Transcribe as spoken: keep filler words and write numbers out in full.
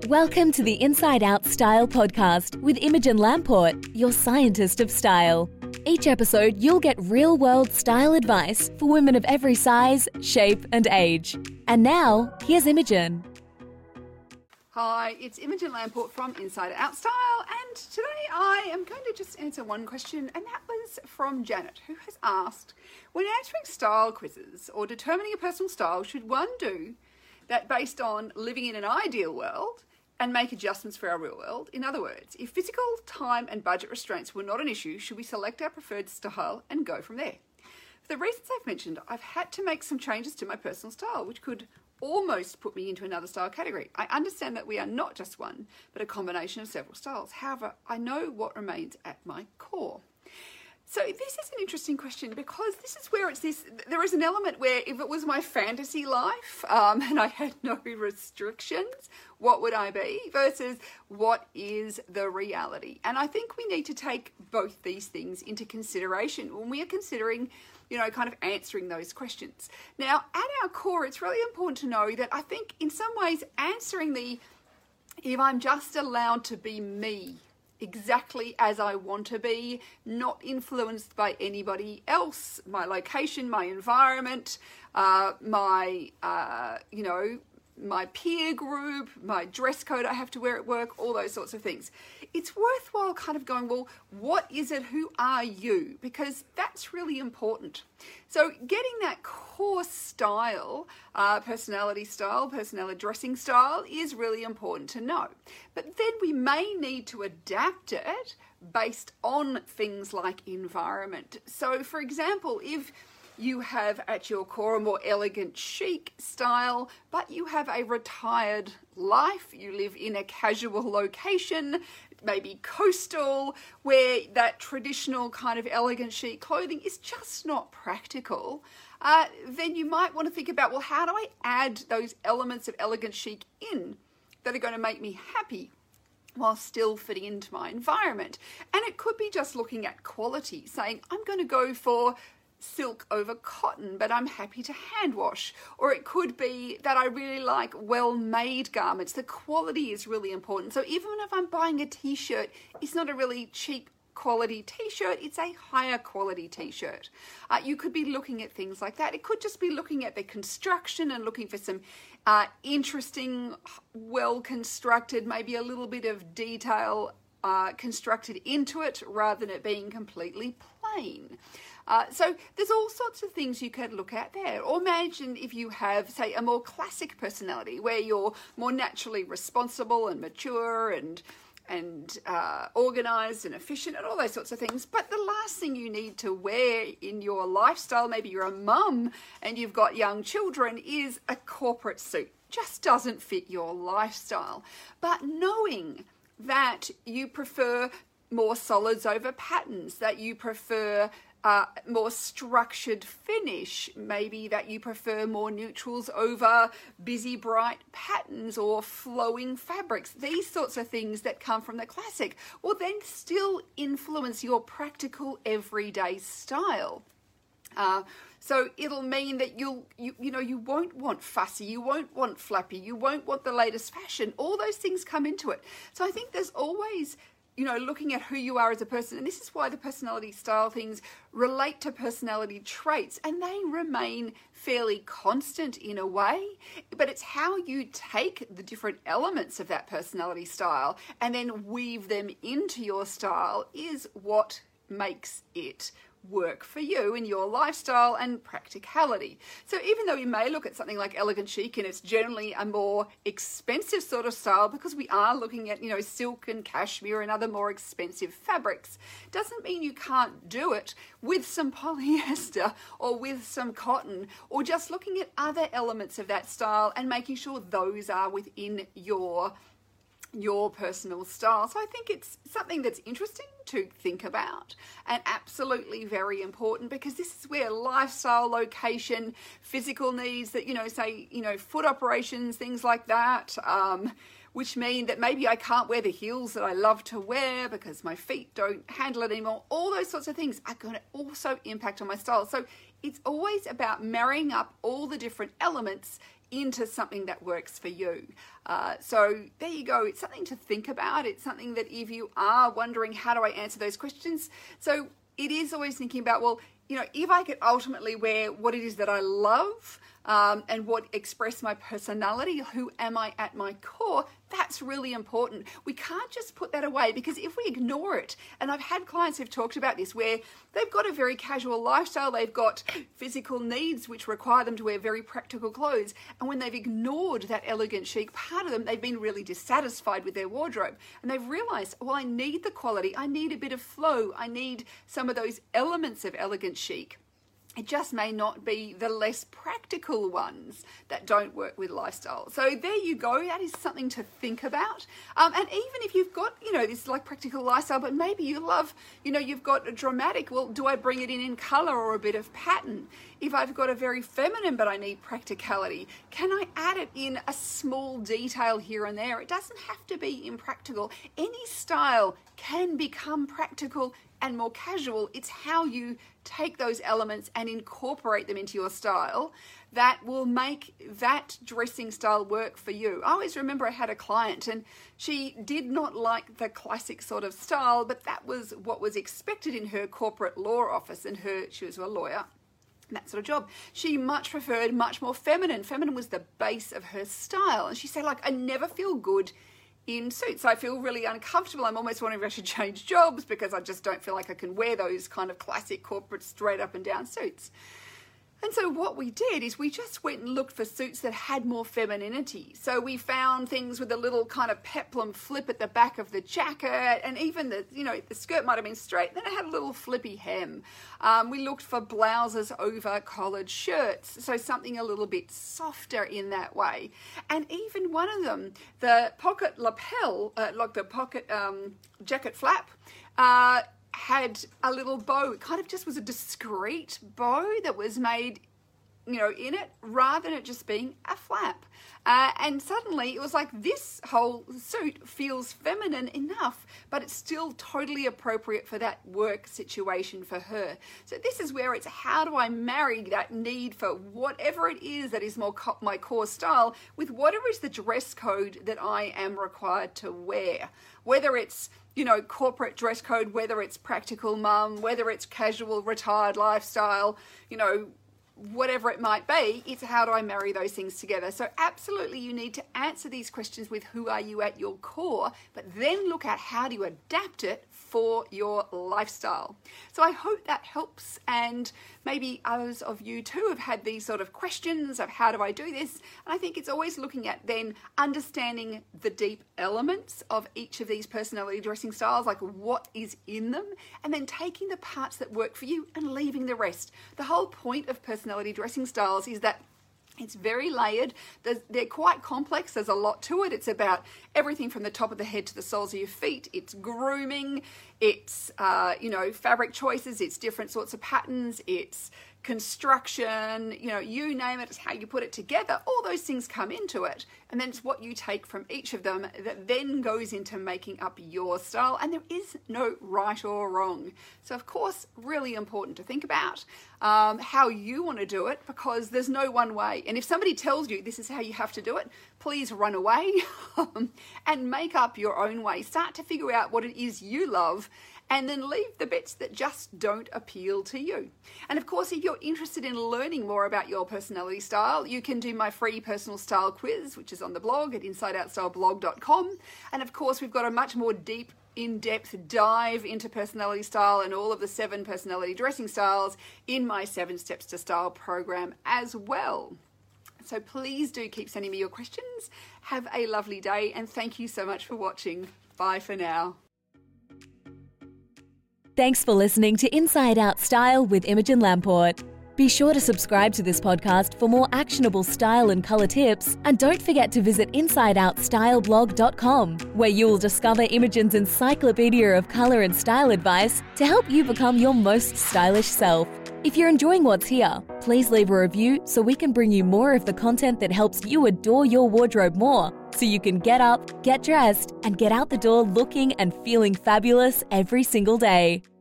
Welcome to the Inside Out Style podcast with Imogen Lamport, your scientist of style. Each episode, you'll get real-world style advice for women of every size, shape, and age. And now, here's Imogen. Hi, it's Imogen Lamport from Inside Out Style, and today I am going to just answer one question, and that was from Janet, who has asked, when answering style quizzes or determining a personal style, should one do that based on living in an ideal world and make adjustments for our real world? In other words, if physical, time and budget restraints were not an issue, should we select our preferred style and go from there? For the reasons I've mentioned, I've had to make some changes to my personal style, which could almost put me into another style category. I understand that we are not just one, but a combination of several styles. However, I know what remains at my core. So this is an interesting question because this is where it's this, there is an element where if it was my fantasy life um, and I had no restrictions, what would I be versus what is the reality? And I think we need to take both these things into consideration when we are considering, you know, kind of answering those questions. Now, at our core, it's really important to know that I think in some ways answering the, if I'm just allowed to be me, exactly as I want to be, not influenced by anybody else, my location, my environment, uh, my, uh, you know, my peer group, my dress code I have to wear at work, all those sorts of things. It's worthwhile kind of going, well, what is it? Who are you? Because that's really important. So getting that core style, uh, personality style, personality dressing style is really important to know. But then we may need to adapt it based on things like environment. So for example, if you have at your core a more elegant, chic style, but you have a retired life, you live in a casual location, maybe coastal, where that traditional kind of elegant, chic clothing is just not practical, uh, then you might want to think about, well, how do I add those elements of elegant, chic in that are going to make me happy while still fitting into my environment? And it could be just looking at quality, saying, I'm going to go for silk over cotton, but I'm happy to hand wash. Or it could be that I really like well-made garments. The quality is really important. So even if I'm buying a t-shirt, it's not a really cheap quality t-shirt, it's a higher quality t-shirt. Uh, you could be looking at things like that. It could just be looking at the construction and looking for some uh, interesting, well-constructed, maybe a little bit of detail uh, constructed into it rather than it being completely plain. Uh, so there's all sorts of things you could look at there. Or imagine if you have, say, a more classic personality where you're more naturally responsible and mature and and uh, organised and efficient and all those sorts of things. But the last thing you need to wear in your lifestyle, maybe you're a mum and you've got young children, is a corporate suit. Just doesn't fit your lifestyle. But knowing that you prefer more solids over patterns, that you prefer Uh, more structured finish, maybe that you prefer more neutrals over busy, bright patterns or flowing fabrics. These sorts of things that come from the classic will then still influence your practical everyday style. Uh, so it'll mean that you'll, you, you know, you won't want fussy, you won't want flappy, you won't want the latest fashion. All those things come into it. So I think there's always, you know, looking at who you are as a person. And this is why the personality style things relate to personality traits and they remain fairly constant in a way, but it's how you take the different elements of that personality style and then weave them into your style is what makes it work for you in your lifestyle and practicality. So even though we may look at something like elegant chic and it's generally a more expensive sort of style because we are looking at, you know, silk and cashmere and other more expensive fabrics, doesn't mean you can't do it with some polyester or with some cotton or just looking at other elements of that style and making sure those are within your your personal style. So I think it's something that's interesting to think about and absolutely very important because this is where lifestyle, location, physical needs that, you know, say, you know, foot operations, things like that, um, which mean that maybe I can't wear the heels that I love to wear because my feet don't handle it anymore. All those sorts of things are going to also impact on my style. So it's always about marrying up all the different elements into something that works for you. Uh, so there you go. It's something to think about. It's something that if you are wondering, how do I answer those questions? So it is always thinking about, well, you know, if I could ultimately wear what it is that I love um, and what express my personality, who am I at my core, that's really important. We can't just put that away, because if we ignore it, and I've had clients who've talked about this where they've got a very casual lifestyle, they've got physical needs which require them to wear very practical clothes, and when they've ignored that elegant chic part of them, they've been really dissatisfied with their wardrobe, and they've realized, well, I need the quality, I need a bit of flow, I need some of those elements of elegant chic. It just may not be the less practical ones that don't work with lifestyle. So there you go. That is something to think about. Um, and even if you've got, you know, this like practical lifestyle, but maybe you love, you know, you've got a dramatic, well, do I bring it in in color or a bit of pattern? If I've got a very feminine, but I need practicality, can I add it in a small detail here and there? It doesn't have to be impractical. Any style can become practical and more casual. It's how you take those elements and incorporate them into your style that will make that dressing style work for you. I always remember I had a client and she did not like the classic sort of style, but that was what was expected in her corporate law office, and her, she was a lawyer, that sort of job. She much preferred much more feminine. Feminine was the base of her style. And she said, like, I never feel good in suits. I feel really uncomfortable. I'm almost wondering if I should change jobs because I just don't feel like I can wear those kind of classic corporate straight up and down suits. And so what we did is we just went and looked for suits that had more femininity. So we found things with a little kind of peplum flip at the back of the jacket, and even the, you know, the skirt might have been straight, then it had a little flippy hem. Um, we looked for blouses over collared shirts, so something a little bit softer in that way. And even one of them, the pocket lapel, uh, like the pocket um, jacket flap, uh, had a little bow. It kind of just was a discreet bow that was made, you know, in it, rather than it just being a flap. Uh, and suddenly it was like, this whole suit feels feminine enough, but it's still totally appropriate for that work situation for her. So this is where it's, how do I marry that need for whatever it is that is more co- my core style with whatever is the dress code that I am required to wear? Whether it's, you know, corporate dress code, whether it's practical mum, whether it's casual retired lifestyle, you know, whatever it might be, it's how do I marry those things together? So absolutely you need to answer these questions with who are you at your core, but then look at how do you adapt it for your lifestyle. So I hope that helps, and maybe others of you too have had these sort of questions of how do I do this? And I think it's always looking at then understanding the deep elements of each of these personality dressing styles, like what is in them, and then taking the parts that work for you and leaving the rest. The whole point of personality dressing styles is that it's very layered. They're quite complex. There's a lot to it. It's about everything from the top of the head to the soles of your feet. It's grooming. It's, uh, you know, fabric choices. It's different sorts of patterns. It's construction, you know, you name it, it's how you put it together. All those things come into it. And then it's what you take from each of them that then goes into making up your style. And there is no right or wrong. So of course, really important to think about um, how you want to do it, because there's no one way. And if somebody tells you this is how you have to do it, please run away and make up your own way. Start to figure out what it is you love, and then leave the bits that just don't appeal to you. And of course, if you're interested in learning more about your personality style, you can do my free personal style quiz, which is on the blog at inside out style blog dot com. And of course, we've got a much more deep, in-depth dive into personality style and all of the seven personality dressing styles in my Seven Steps to Style program as well. So please do keep sending me your questions. Have a lovely day, and thank you so much for watching. Bye for now. Thanks for listening to Inside Out Style with Imogen Lamport. Be sure to subscribe to this podcast for more actionable style and colour tips, and don't forget to visit inside out style blog dot com, where you'll discover Imogen's encyclopedia of colour and style advice to help you become your most stylish self. If you're enjoying what's here, please leave a review so we can bring you more of the content that helps you adore your wardrobe more, so you can get up, get dressed, and get out the door looking and feeling fabulous every single day.